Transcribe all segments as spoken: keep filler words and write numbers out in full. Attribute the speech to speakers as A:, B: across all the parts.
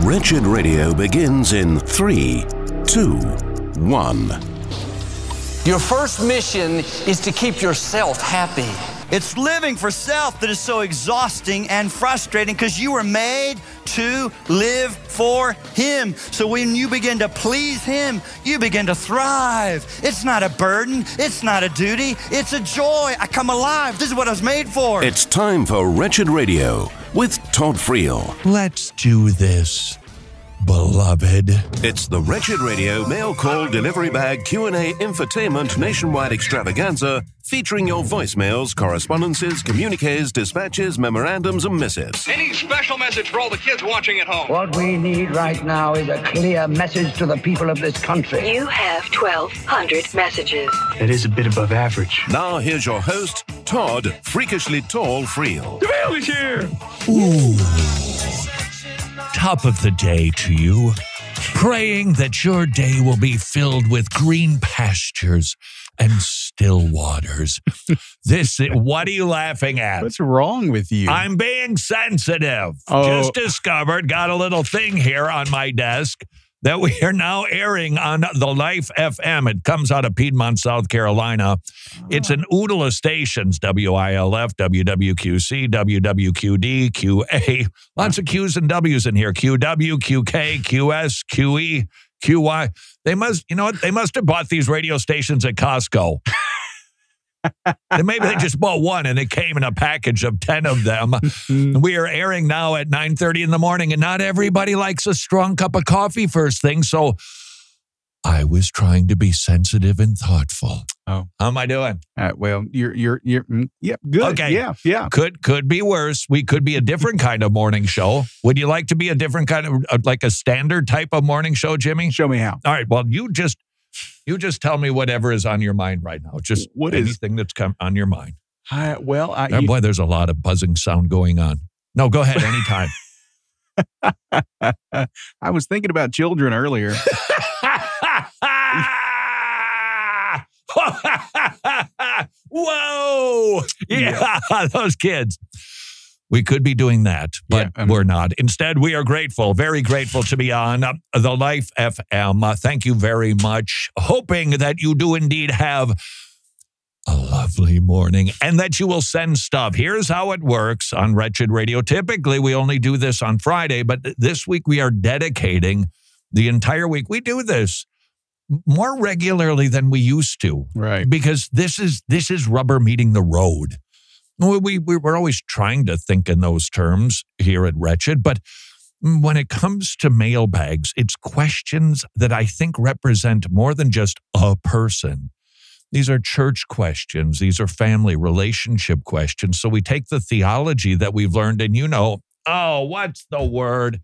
A: Wretched Radio begins in three, two, one.
B: Your first mission is to keep yourself happy.
C: It's living for self that is so exhausting and frustrating because you were made to live for Him. So when you begin to please Him, you begin to thrive. It's not a burden. It's not a duty. It's a joy. I come alive. This is what I was made for.
A: It's time for Wretched Radio with Todd Friel.
D: Let's do this, beloved.
A: It's the Wretched Radio mail call delivery bag Q and A infotainment nationwide extravaganza featuring your voicemails, correspondences, communiques, dispatches, memorandums, and missives.
E: Any special message for all the kids watching at home?
F: What we need right now is a clear message to the people of this country.
G: You have twelve hundred messages.
H: That is a bit above average.
A: Now here's your host, Todd Freakishly Tall Friel.
E: The mail is here!
D: Ooh. Top of the day to you. Praying that your day will be filled with green pastures and still waters. This, what are you laughing at?
I: What's wrong with you?
D: I'm being sensitive.
I: Oh.
D: Just discovered, got a little thing here on my desk that we are now airing on the Life F M. It comes out of Piedmont, South Carolina. It's an oodle of stations, W I L F, W W Q C, W W Q D, Q A. Lots of Q's and W's in here. Q W, Q K, Q S, Q E, Q Y. They must, you know what? They must have bought these radio stations at Costco. And maybe they just bought one and it came in a package of ten of them. We are airing now at nine thirty in the morning, and not everybody likes a strong cup of coffee first thing. So I was trying to be sensitive and thoughtful.
I: Oh,
D: how am I doing?
I: Uh, well, you're, you're, you're, mm, yep, good.
D: Okay.
I: Yeah, yeah.
D: Could, could be worse. We could be a different kind of morning show. Would you like to be a different kind of, uh, like a standard type of morning show, Jimmy?
I: Show me how.
D: All right. Well, you just, you just tell me whatever is on your mind right now. Just
I: what is
D: anything that's come on your mind.
I: I, well, I,
D: Oh, boy, there's a lot of buzzing sound going on. No, go ahead anytime.
I: I was thinking about children earlier.
D: Whoa! Yeah, those kids. We could be doing that, but
I: yeah, um,
D: we're not. Instead, we are grateful, very grateful to be on the Life F M. Uh, thank you very much. Hoping that you do indeed have a lovely morning and that you will send stuff. Here's how it works on Wretched Radio. Typically, we only do this on Friday, but this week we are dedicating the entire week. We do this more regularly than we used to.
I: Right.
D: Because this is this is rubber meeting the road. We, we, we're always trying to think in those terms here at Wretched, but when it comes to mailbags, it's questions that I think represent more than just a person. These are church questions. These are family relationship questions. So we take the theology that we've learned and, you know, oh, what's the word?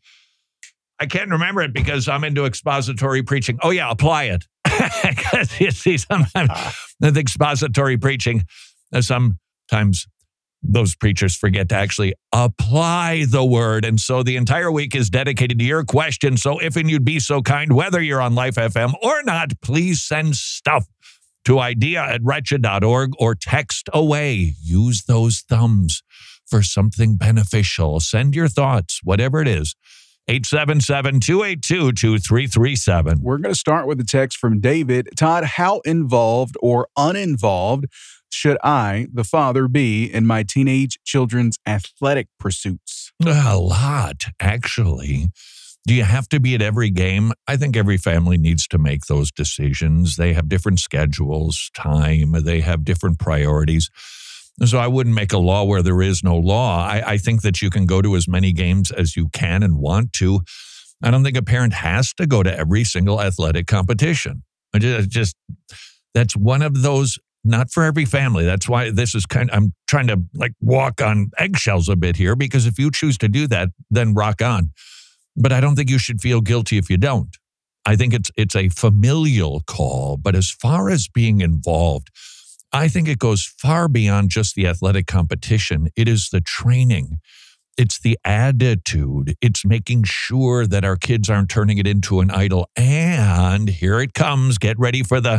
D: I can't remember it because I'm into expository preaching. Oh, yeah, apply it. Because you see, sometimes the expository preaching, sometimes those preachers forget to actually apply the word. And so the entire week is dedicated to your question. So if and you'd be so kind, whether you're on Life F M or not, please send stuff to idea at wretched dot org or text away. Use those thumbs for something beneficial. Send your thoughts, whatever it is. eight seven seven, two eight two, two three three seven.
I: We're going to start with a text from David. Todd, how involved or uninvolved should I, the father, be in my teenage children's athletic pursuits?
D: A lot, actually. Do you have to be at every game? I think every family needs to make those decisions. They have different schedules, time, they have different priorities. So I wouldn't make a law where there is no law. I, I think that you can go to as many games as you can and want to. I don't think a parent has to go to every single athletic competition. I just, just that's one of those, not for every family. That's why this is kind of, I'm trying to like walk on eggshells a bit here, because if you choose to do that, then rock on. But I don't think you should feel guilty if you don't. I think it's it's a familial call. But as far as being involved, I think it goes far beyond just the athletic competition. It is the training. It's the attitude. It's making sure that our kids aren't turning it into an idol. And here it comes. Get ready for the,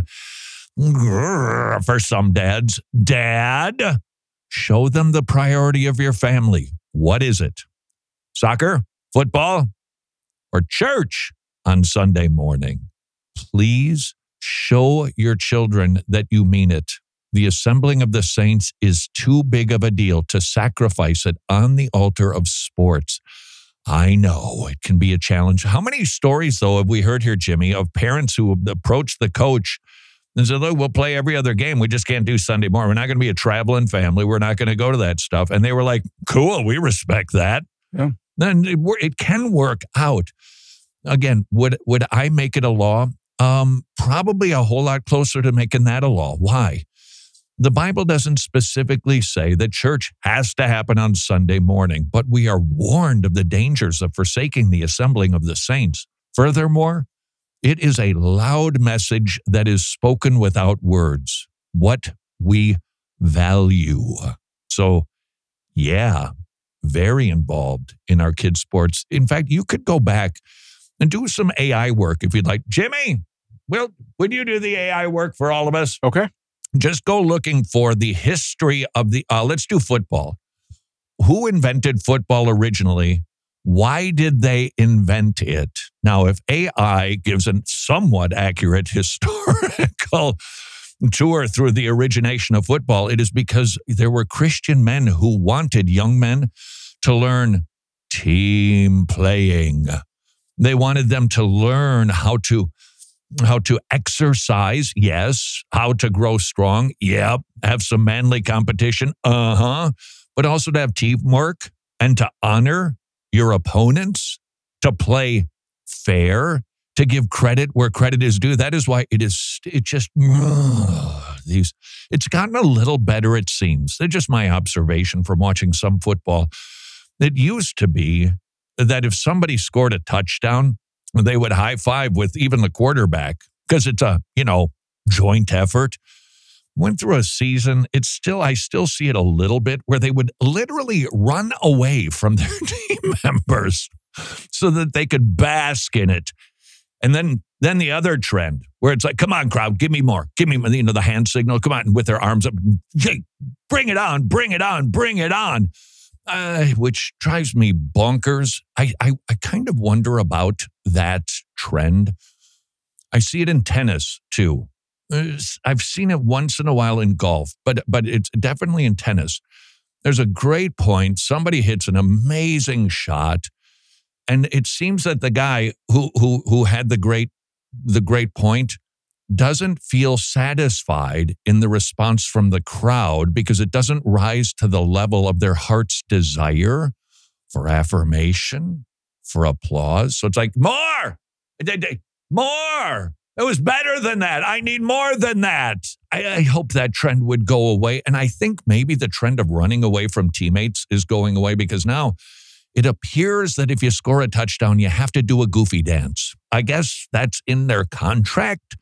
D: for some dads. Dad, show them the priority of your family. What is it? Soccer? Football? or church on Sunday morning. Please show your children that you mean it. The assembling of the saints is too big of a deal to sacrifice it on the altar of sports. I know it can be a challenge. How many stories, though, have we heard here, Jimmy, of parents who approached the coach and said, look, we'll play every other game. We just can't do Sunday morning. We're not going to be a traveling family. We're not going to go to that stuff. And they were like, cool, we respect that.
I: Yeah.
D: Then it, it can work out. Again, would would I make it a law? Um, probably a whole lot closer to making that a law. Why? The Bible doesn't specifically say that church has to happen on Sunday morning, but we are warned of the dangers of forsaking the assembling of the saints. Furthermore, it is a loud message that is spoken without words, what we value. So, yeah, very involved in our kids' sports. In fact, you could go back and do some A I work if you'd like. Jimmy, well, would you do the A I work for all of us?
I: Okay.
D: Just go looking for the history of the, uh, let's do football. Who invented football originally? Why did they invent it? Now, if A I gives a somewhat accurate historical tour through the origination of football, it is because there were Christian men who wanted young men to learn team playing. They wanted them to learn how to how to exercise, yes. How to grow strong, yep. Have some manly competition, uh-huh. But also to have teamwork and to honor your opponents, to play fair, to give credit where credit is due. That is why it is, it just, uh, these, it's gotten a little better, it seems. They're just my observation from watching some football. It used to be that if somebody scored a touchdown, they would high five with even the quarterback because it's a, you know, joint effort. Went through a season. It's still, I still see it a little bit where they would literally run away from their team members so that they could bask in it. And then, then the other trend where it's like, come on, crowd, give me more. Give me, you know, the hand signal. Come on, with their arms up. Hey, bring it on, bring it on, bring it on. Uh, which drives me bonkers. I, I I kind of wonder about that trend. I see it in tennis too. I've seen it once in a while in golf, but but it's definitely in tennis. There's a great point. Somebody hits an amazing shot, and it seems that the guy who who who had the great the great point doesn't feel satisfied in the response from the crowd because it doesn't rise to the level of their heart's desire for affirmation, for applause. So it's like, more, more. It was better than that. I need more than that. I, I hope that trend would go away. And I think maybe the trend of running away from teammates is going away because now it appears that if you score a touchdown, you have to do a goofy dance. I guess that's in their contract.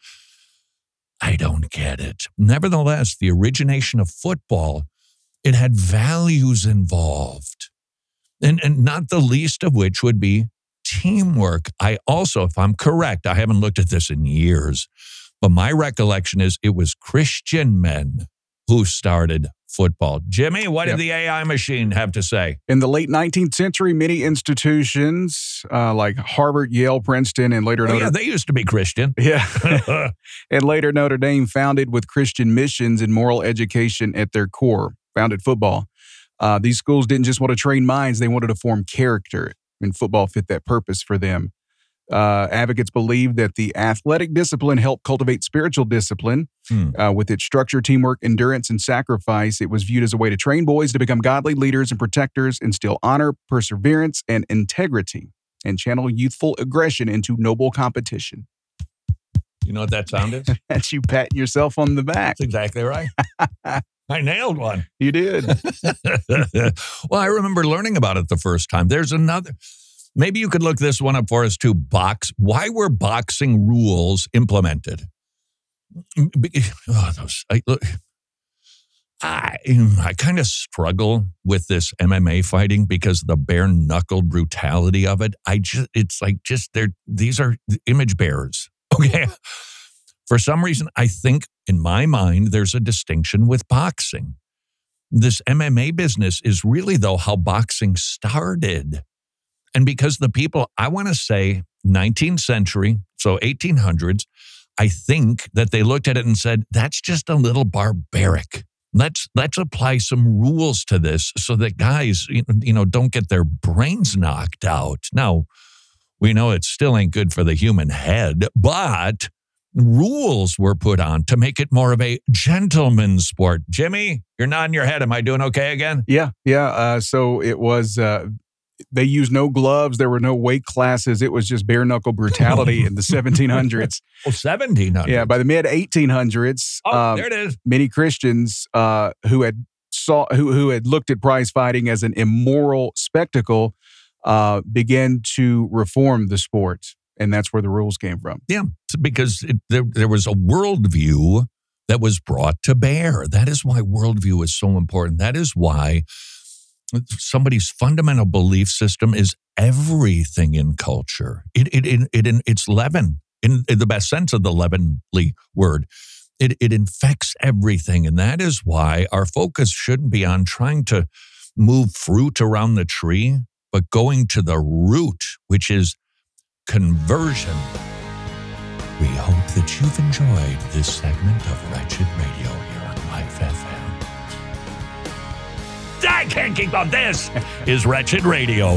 D: I don't get it. Nevertheless, the origination of football, it had values involved, and, and not the least of which would be teamwork. I also, if I'm correct, I haven't looked at this in years, but my recollection is it was Christian men who started football. Jimmy, what yep. did the A I machine have to say?
I: In the late nineteenth century, many institutions uh, like Harvard, Yale, Princeton, and later
D: oh,
I: Notre
D: yeah, they used to be Christian.
I: Yeah. And later Notre Dame, founded with Christian missions and moral education at their core, founded football. Uh, these schools didn't just want to train minds, they wanted to form character, and football fit that purpose for them. Uh, advocates believe that the athletic discipline helped cultivate spiritual discipline. Hmm. Uh, with its structure, teamwork, endurance, and sacrifice, it was viewed as a way to train boys to become godly leaders and protectors, instill honor, perseverance, and integrity, and channel youthful aggression into noble competition.
D: You know what that sound is?
I: That's you patting yourself on the back.
D: That's exactly right. I nailed one.
I: You did.
D: Well, I remember learning about it the first time. There's another... Maybe you could look this one up for us too. Box. Why were boxing rules implemented? Oh, those, I, look, I, I kind of struggle with this M M A fighting because of the bare knuckled brutality of it. I just, it's like just they're these are image bearers. Okay. For some reason, I think in my mind there's a distinction with boxing. This M M A business is really though how boxing started. And because the people, I want to say nineteenth century, so eighteen hundreds, I think that they looked at it and said, that's just a little barbaric. Let's let's apply some rules to this so that guys, you know, don't get their brains knocked out. Now, we know it still ain't good for the human head, but rules were put on to make it more of a gentleman's sport. Jimmy, you're nodding your head. Am I doing okay again?
I: Yeah, yeah. Uh, so it was, uh, they used no gloves. There were no weight classes. It was just bare knuckle brutality in the seventeen hundreds.
D: Oh, seventeen hundreds.
I: Yeah, by the mid eighteen hundreds,
D: oh,
I: um,
D: there it is.
I: Many Christians uh, who had saw who who had looked at prize fighting as an immoral spectacle uh, began to reform the sport. And that's where the rules came from.
D: Yeah, because it, there, there was a worldview that was brought to bear. That is why worldview is so important. That is why somebody's fundamental belief system is everything in culture. It it it, it it's leaven, in, in the best sense of the leavenly word. It it infects everything, and that is why our focus shouldn't be on trying to move fruit around the tree, but going to the root, which is conversion. We hope that you've enjoyed this segment of Wretched Radio here on Life F M. I can't keep on. This is Wretched Radio.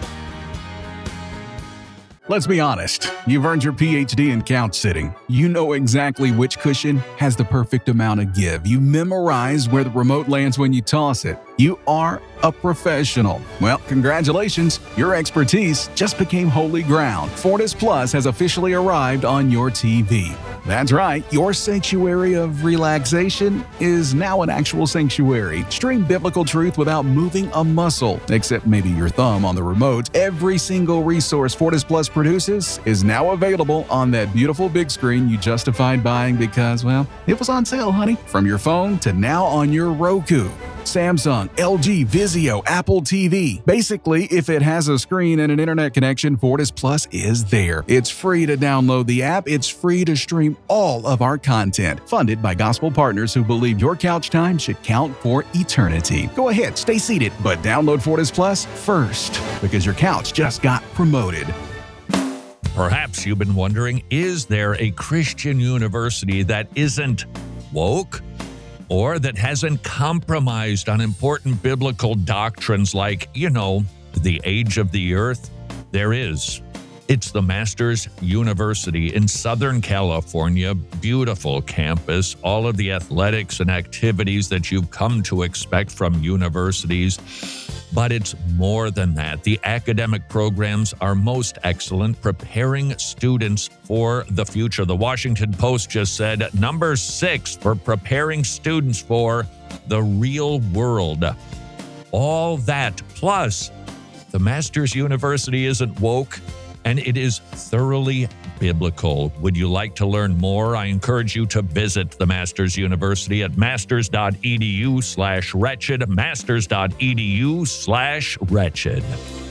I: Let's be honest. You've earned your P H D in couch sitting. You know exactly which cushion has the perfect amount of give. You memorize where the remote lands when you toss it. You are a professional. Well, congratulations. Your expertise just became holy ground. Fortis Plus has officially arrived on your T V. That's right. Your sanctuary of relaxation is now an actual sanctuary. Stream biblical truth without moving a muscle, except maybe your thumb on the remote. Every single resource Fortis Plus produces is now available on that beautiful big screen you justified buying because, well, it was on sale, honey. From your phone to now on your Roku, Samsung, L G, Vizio, Apple T V. Basically, if it has a screen and an internet connection, Fortis Plus is there. It's free to download the app. It's free to stream all of our content. Funded by gospel partners who believe your couch time should count for eternity. Go ahead, stay seated, but download Fortis Plus first because your couch just got promoted.
D: Perhaps you've been wondering, is there a Christian university that isn't woke or that hasn't compromised on important biblical doctrines like, you know, the age of the earth? There is. It's the Masters University in Southern California. Beautiful campus, all of the athletics and activities that you've come to expect from universities. But it's more than that. The academic programs are most excellent, preparing students for the future. The Washington Post just said number six for preparing students for the real world. All that, plus the Masters University isn't woke, and it is thoroughly biblical. Would you like to learn more? I encourage you to visit the Masters University at masters.edu slash wretched, masters.edu slash wretched.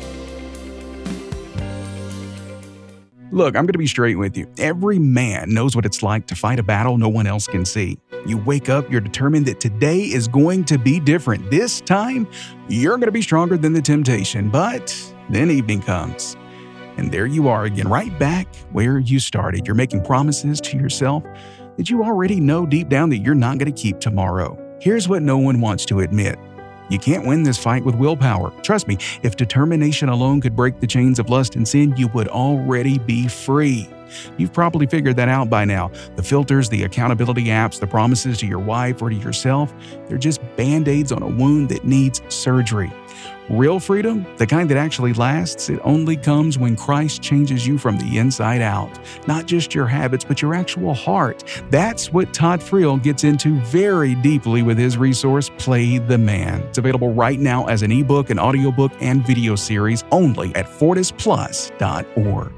I: Look, I'm going to be straight with you. Every man knows what it's like to fight a battle no one else can see. You wake up, you're determined that today is going to be different. This time, you're going to be stronger than the temptation. But then evening comes. And there you are again, right back where you started. You're making promises to yourself that you already know deep down that you're not going to keep tomorrow. Here's what no one wants to admit. You can't win this fight with willpower. Trust me, if determination alone could break the chains of lust and sin, you would already be free. You've probably figured that out by now. The filters, the accountability apps, the promises to your wife or to yourself, they're just band-aids on a wound that needs surgery. Real freedom, the kind that actually lasts, it only comes when Christ changes you from the inside out. Not just your habits, but your actual heart. That's what Todd Friel gets into very deeply with his resource, Play the Man. It's available right now as an ebook, an audiobook, and video series only at fortis plus dot org.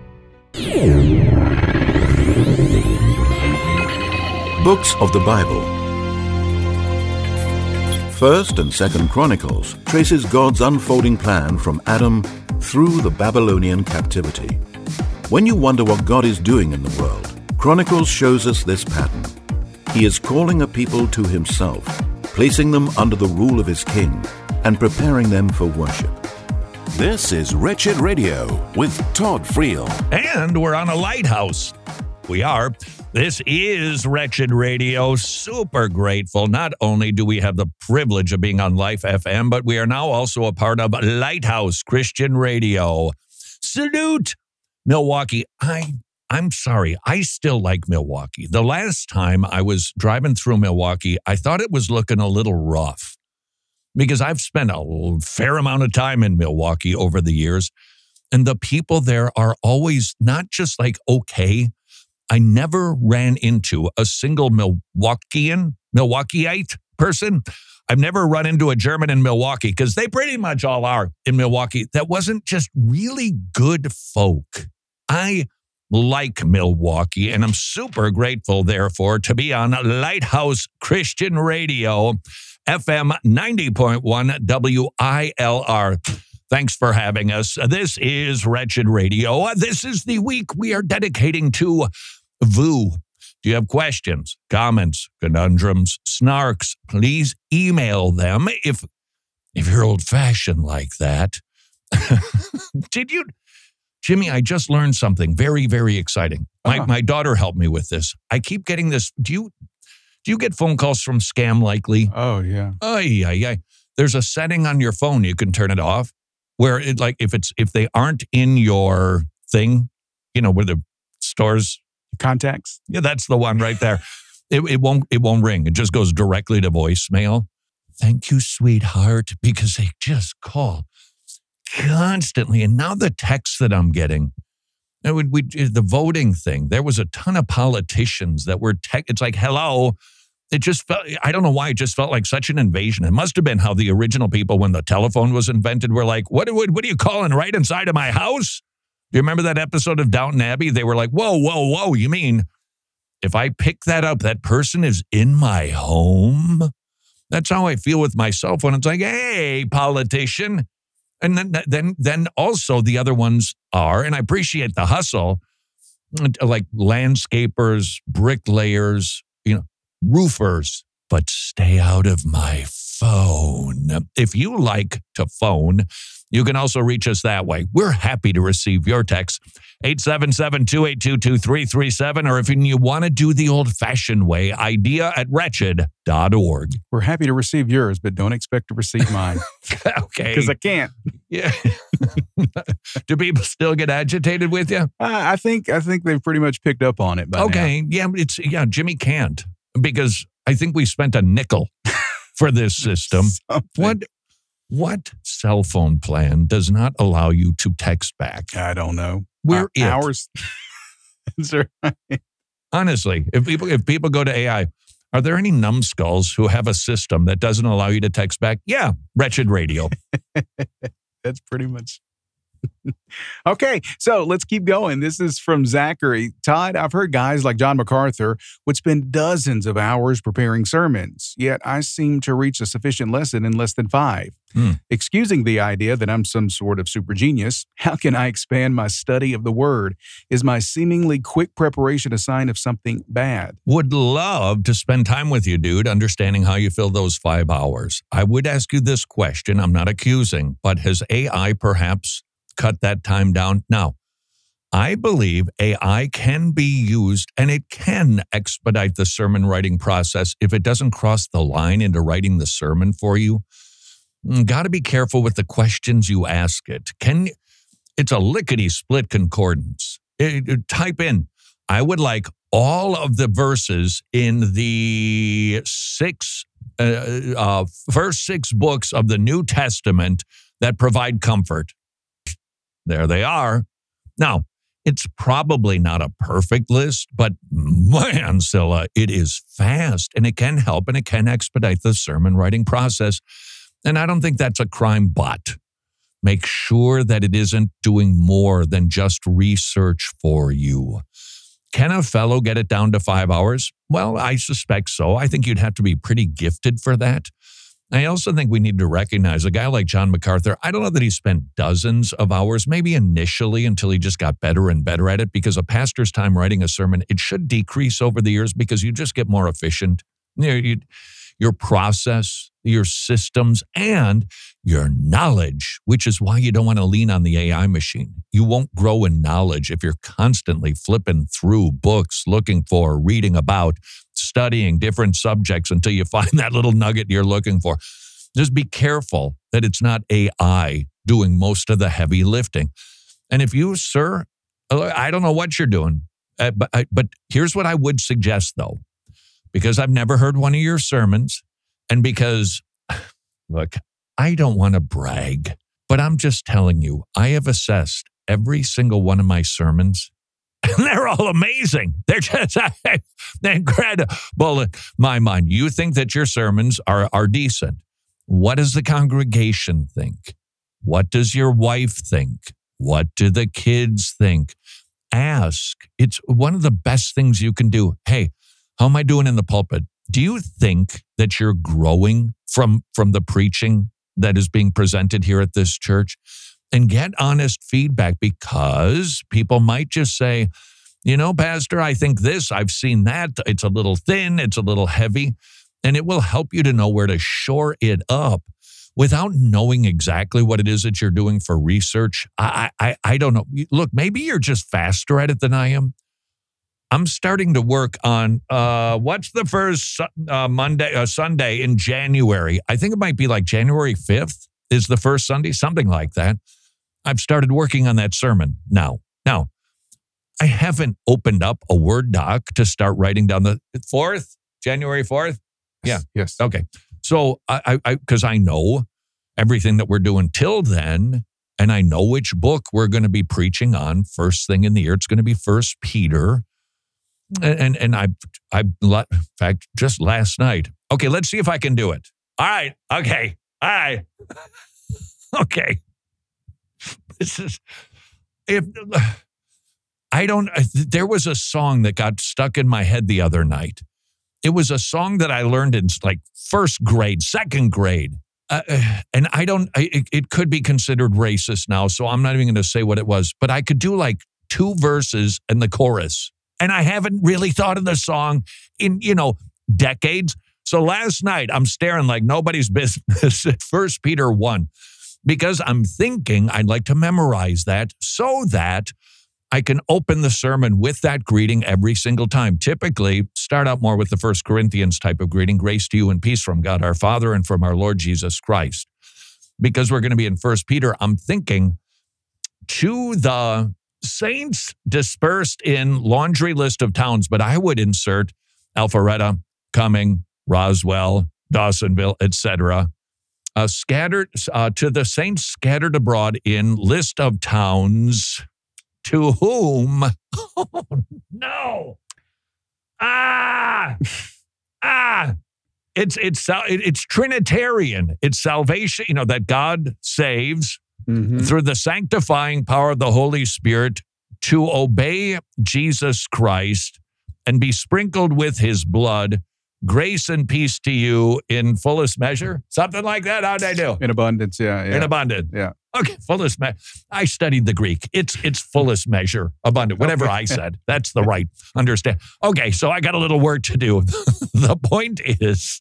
A: Books of the Bible. First and Second Chronicles traces God's unfolding plan from Adam through the Babylonian captivity. When you wonder what God is doing in the world, Chronicles shows us this pattern. He is calling a people to himself, placing them under the rule of his king, and preparing them for worship. This is Wretched Radio with Todd Friel.
D: And we're on a lighthouse. We are. This is Wretched Radio. Super grateful. Not only do we have the privilege of being on Life F M, but we are now also a part of Lighthouse Christian Radio. Salute, Milwaukee. I, I'm sorry. I still like Milwaukee. The last time I was driving through Milwaukee, I thought it was looking a little rough because I've spent a fair amount of time in Milwaukee over the years, and the people there are always not just like okay. I never ran into a single Milwaukeean, Milwaukeeite person. I've never run into a German in Milwaukee because they pretty much all are in Milwaukee. That wasn't just really good folk. I like Milwaukee, and I'm super grateful, therefore, to be on Lighthouse Christian Radio, F M ninety point one W I L R. Thanks for having us. This is Wretched Radio. This is the week we are dedicating to V U. Do you have questions, comments, conundrums, snarks? Please email them if if you're old-fashioned like that. Did you, Jimmy, I just learned something very, very exciting. My uh-huh. my daughter helped me with this. I keep getting this. Do you do you get phone calls from Scam Likely?
I: Oh, yeah.
D: Oh, yeah, yeah. There's a setting on your phone you can turn it off where it like if it's if they aren't in your thing, you know, where the stores
I: contacts.
D: Yeah, that's the one right there. It, it won't it won't ring. It just goes directly to voicemail. Thank you, sweetheart, because they just call constantly. And now the texts that I'm getting, it would, we, the voting thing, there was a ton of politicians that were tech. It's like, hello. It just felt, I don't know why, it just felt like such an invasion. It must have been how the original people, when the telephone was invented, were like, what, what, what are you calling right inside of my house? Do you remember that episode of Downton Abbey? They were like, whoa, whoa, whoa. You mean if I pick that up, that person is in my home? That's how I feel with myself when it's like, hey, politician. And then, then, then also the other ones are, and I appreciate the hustle, like landscapers, bricklayers, you know, roofers, but stay out of my phone. If you like to phone, you can also reach us that way. We're happy to receive your text, eight seven seven, two eight two, two three three seven, or if you want to do the old-fashioned way, idea at wretched dot org.
I: We're happy to receive yours, but don't expect to receive mine.
D: Okay.
I: Because I can't.
D: Yeah. Do people still get agitated with you?
I: Uh, I think I think they've pretty much picked up on it by
D: Okay.
I: now.
D: Yeah, it's yeah, Jimmy can't because I think we spent a nickel for this system. What what cell phone plan does not allow you to text back?
I: I don't know.
D: We're
I: uh,
D: it.
I: Hours. That's right.
D: Honestly, if people if people go to A I, are there any numbskulls who have a system that doesn't allow you to text back? Yeah, Wretched Radio.
I: That's pretty much. Okay, so let's keep going. This is from Zachary. Todd, I've heard guys like John MacArthur would spend dozens of hours preparing sermons, yet I seem to reach a sufficient lesson in less than five. Hmm. Excusing the idea that I'm some sort of super genius, how can I expand my study of the Word? Is my seemingly quick preparation a sign of something bad?
D: Would love to spend time with you, dude, understanding how you fill those five hours. I would ask you this question. I'm not accusing, but has A I perhaps cut that time down? Now, I believe A I can be used and it can expedite the sermon writing process if it doesn't cross the line into writing the sermon for you. Got to be careful with the questions you ask it. Can it's a lickety-split concordance. It, it, type in, I would like all of the verses in the six, uh, uh, first six books of the New Testament that provide comfort. There they are. Now, it's probably not a perfect list, but man, Scylla, it is fast and it can help and it can expedite the sermon writing process. And I don't think that's a crime, but make sure that it isn't doing more than just research for you. Can a fellow get it down to five hours? Well, I suspect so. I think you'd have to be pretty gifted for that. I also think we need to recognize a guy like John MacArthur. I don't know that he spent dozens of hours, maybe initially until he just got better and better at it, because a pastor's time writing a sermon, it should decrease over the years because you just get more efficient. You know, you, your process, your systems, and your knowledge, which is why you don't want to lean on the A I machine. You won't grow in knowledge if you're constantly flipping through books, looking for, reading about, studying different subjects until you find that little nugget you're looking for. Just be careful that it's not A I doing most of the heavy lifting. And if you, sir, I don't know what you're doing, uh, but, I, but here's what I would suggest, though, because I've never heard one of your sermons, and because, look, I don't want to brag, but I'm just telling you, I have assessed every single one of my sermons, and they're all amazing. They're just incredible in my mind. You think that your sermons are, are decent. What does the congregation think? What does your wife think? What do the kids think? Ask. It's one of the best things you can do. Hey, how am I doing in the pulpit? Do you think that you're growing from, from the preaching that is being presented here at this church? And get honest feedback, because people might just say, you know, Pastor, I think this, I've seen that. It's a little thin, it's a little heavy. And it will help you to know where to shore it up without knowing exactly what it is that you're doing for research. I, I, I don't know. Look, maybe you're just faster at it than I am. I'm starting to work on, uh, what's the first uh, Monday, uh, Sunday in January? I think it might be like January fifth is the first Sunday, something like that. I've started working on that sermon now. Now, I haven't opened up a Word doc to start writing down the fourth, January fourth. Yeah.
I: Yes.
D: Okay. So I, I, because I, I know everything that we're doing till then, and I know which book we're going to be preaching on first thing in the year. It's going to be First Peter. And, and, and I, I, in fact, just last night. Okay. Let's see if I can do it. All right. Okay. All right. Okay. This is, if I don't, there was a song that got stuck in my head the other night. It was a song that I learned in like first grade, second grade. Uh, and I don't, it, it could be considered racist now, so I'm not even going to say what it was, but I could do like two verses and the chorus. And I haven't really thought of the song in, you know, decades. So last night I'm staring like nobody's business at First Peter one. Because I'm thinking I'd like to memorize that so that I can open the sermon with that greeting every single time. Typically, start out more with the First Corinthians type of greeting, grace to you and peace from God our Father and from our Lord Jesus Christ. Because we're going to be in First Peter, I'm thinking to the saints dispersed in laundry list of towns, but I would insert Alpharetta, Cumming, Roswell, Dawsonville, et cetera, Uh, scattered uh, to the saints scattered abroad in list of towns, to whom, oh no, ah, ah, it's it's it's Trinitarian. It's salvation, you know, that God saves mm-hmm. through the sanctifying power of the Holy Spirit to obey Jesus Christ and be sprinkled with His blood. Grace and peace to you in fullest measure. Something like that. How'd I do?
I: In abundance, yeah. yeah.
D: In abundance.
I: Yeah.
D: Okay, fullest measure. I studied the Greek. It's it's fullest measure, abundant. Whatever I said, that's the right understand. Okay, so I got a little work to do. The point is,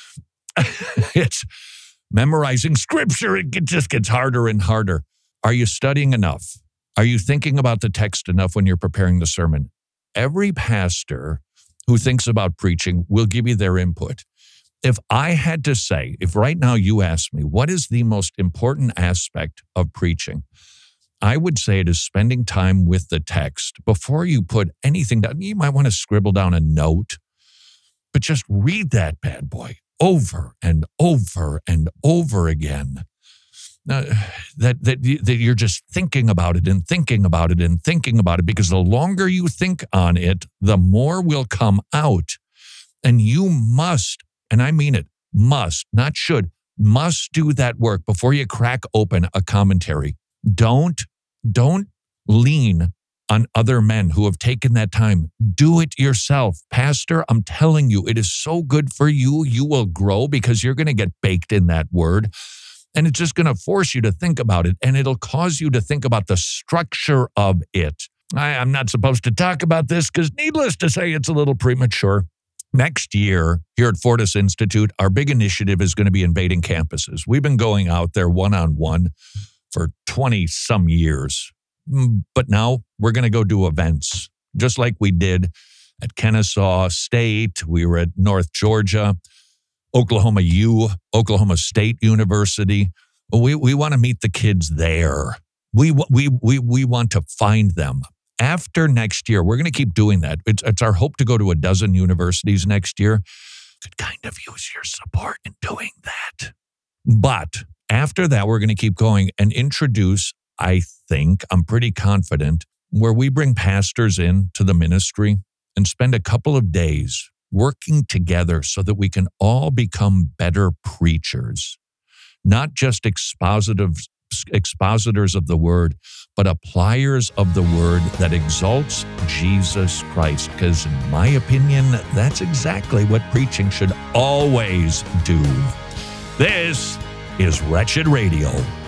D: it's memorizing scripture. It just gets harder and harder. Are you studying enough? Are you thinking about the text enough when you're preparing the sermon? Every pastor who thinks about preaching will give you their input. If I had to say, if right now you ask me, what is the most important aspect of preaching? I would say it is spending time with the text before you put anything down. You might want to scribble down a note, but just read that bad boy over and over and over again. Uh, that, that, that you're just thinking about it and thinking about it and thinking about it, because the longer you think on it, the more will come out. And you must, and I mean it, must, not should, must do that work before you crack open a commentary. Don't, don't lean on other men who have taken that time. Do it yourself. Pastor, I'm telling you, it is so good for you. You will grow because you're going to get baked in that word. And it's just going to force you to think about it. And it'll cause you to think about the structure of it. I, I'm not supposed to talk about this because needless to say, it's a little premature. Next year, here at Fortis Institute, our big initiative is going to be invading campuses. We've been going out there one-on-one for twenty-some years. But now we're going to go do events, just like we did at Kennesaw State. We were at North Georgia, Oklahoma U, Oklahoma State University. We we want to meet the kids there. We we we we want to find them. After next year, we're going to keep doing that. It's, it's our hope to go to a dozen universities next year. Could kind of use your support in doing that. But after that, we're going to keep going and introduce, I think, I'm pretty confident, where we bring pastors in to the ministry and spend a couple of days working together so that we can all become better preachers, not just expositive expositors of the word, but appliers of the word that exalts Jesus Christ. Because in my opinion, that's exactly what preaching should always do. This is Wretched Radio.